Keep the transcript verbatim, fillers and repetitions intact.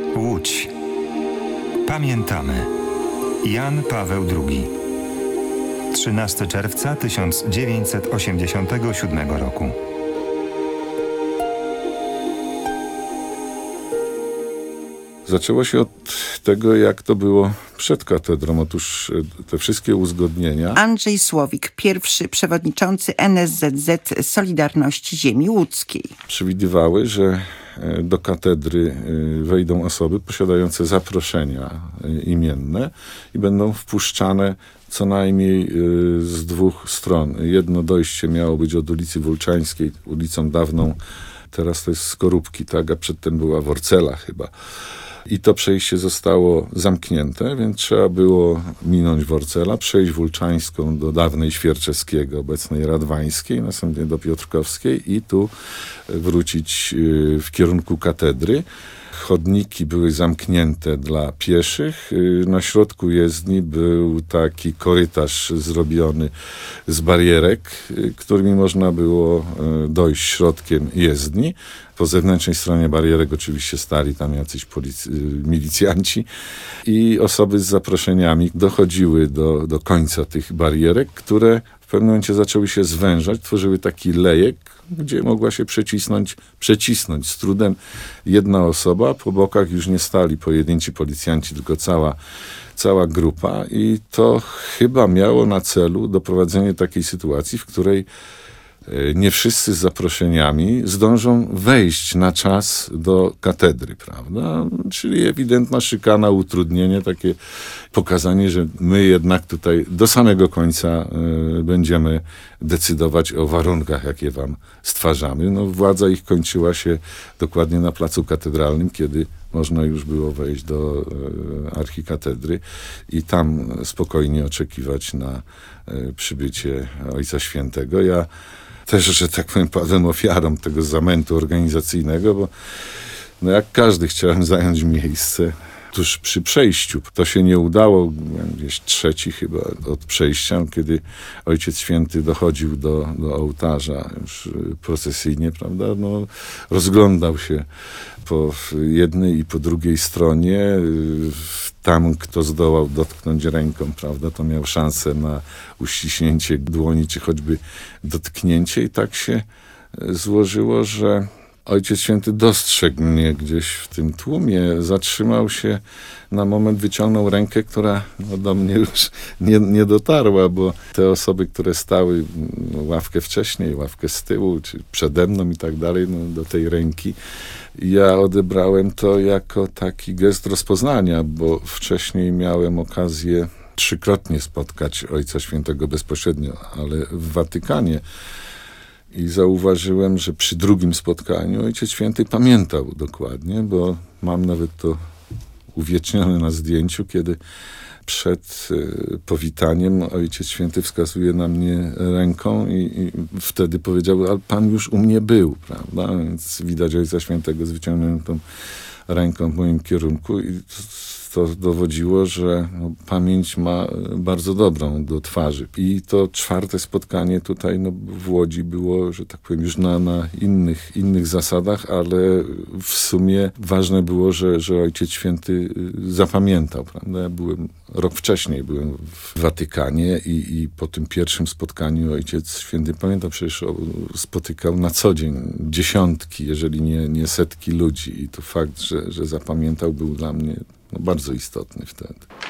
Łódź. Pamiętamy. Jan Paweł drugi. trzynastego czerwca tysiąc dziewięćset osiemdziesiątego siódmego roku. Zaczęło się od tego, jak to było przed katedrą. Otóż te wszystkie uzgodnienia... Andrzej Słowik, pierwszy przewodniczący N S Z Z Solidarności Ziemi Łódzkiej. ...przewidywały, że do katedry wejdą osoby posiadające zaproszenia imienne i będą wpuszczane co najmniej z dwóch stron. Jedno dojście miało być od ulicy Wólczańskiej, ulicą dawną, teraz to jest Skorupki, tak, a przedtem była Worcela chyba. I to przejście zostało zamknięte, więc trzeba było minąć Worcela, przejść Wólczańską do dawnej Świerczeskiego, obecnej Radwańskiej, następnie do Piotrkowskiej i tu wrócić w kierunku katedry. Chodniki były zamknięte dla pieszych. Na środku jezdni był taki korytarz zrobiony z barierek, którymi można było dojść środkiem jezdni. Po zewnętrznej stronie barierek oczywiście stali tam jacyś polic- milicjanci i osoby z zaproszeniami dochodziły do, do końca tych barierek, które w pewnym momencie zaczęły się zwężać, tworzyły taki lejek, gdzie mogła się przecisnąć, przecisnąć z trudem jedna osoba. Po bokach już nie stali pojedynczy policjanci, tylko cała, cała grupa i to chyba miało na celu doprowadzenie takiej sytuacji, w której nie wszyscy z zaproszeniami zdążą wejść na czas do katedry, prawda? Czyli ewidentna szykana, utrudnienie, takie pokazanie, że my jednak tutaj do samego końca y, będziemy decydować o warunkach, jakie wam stwarzamy. No, władza ich kończyła się dokładnie na placu katedralnym, kiedy można już było wejść do y, archikatedry i tam spokojnie oczekiwać na y, przybycie Ojca Świętego. Ja też, że tak powiem, padłem ofiarą tego zamętu organizacyjnego, bo no jak każdy chciałem zająć miejsce tuż przy przejściu. To się nie udało, gdzieś trzeci chyba od przejścia, kiedy Ojciec Święty dochodził do, do ołtarza już procesyjnie, prawda, no, rozglądał się po jednej i po drugiej stronie. Tam, kto zdołał dotknąć ręką, prawda, to miał szansę na uściśnięcie dłoni, czy choćby dotknięcie i tak się złożyło, że Ojciec Święty dostrzegł mnie gdzieś w tym tłumie, zatrzymał się na moment, wyciągnął rękę, która no, do mnie już nie, nie dotarła, bo te osoby, które stały no, ławkę wcześniej, ławkę z tyłu, czy przede mną i tak dalej, no, do tej ręki, ja odebrałem to jako taki gest rozpoznania, bo wcześniej miałem okazję trzykrotnie spotkać Ojca Świętego bezpośrednio, ale w Watykanie. I zauważyłem, że przy drugim spotkaniu Ojciec Święty pamiętał dokładnie, bo mam nawet to uwiecznione na zdjęciu, kiedy przed y, powitaniem Ojciec Święty wskazuje na mnie ręką i, i wtedy powiedział, ale Pan już u mnie był, prawda? Więc widać Ojca Świętego z wyciągniętą ręką w moim kierunku i to dowodziło, że no, pamięć ma bardzo dobrą do twarzy. I to czwarte spotkanie tutaj no, w Łodzi było, że tak powiem, już na, na innych, innych zasadach, ale w sumie ważne było, że, że Ojciec Święty zapamiętał. Prawda? Ja byłem rok wcześniej, byłem w Watykanie i, i po tym pierwszym spotkaniu Ojciec Święty, pamiętam, przecież spotykał na co dzień dziesiątki, jeżeli nie, nie setki ludzi. I to fakt, że, że zapamiętał, był dla mnie no, bardzo istotny wtedy.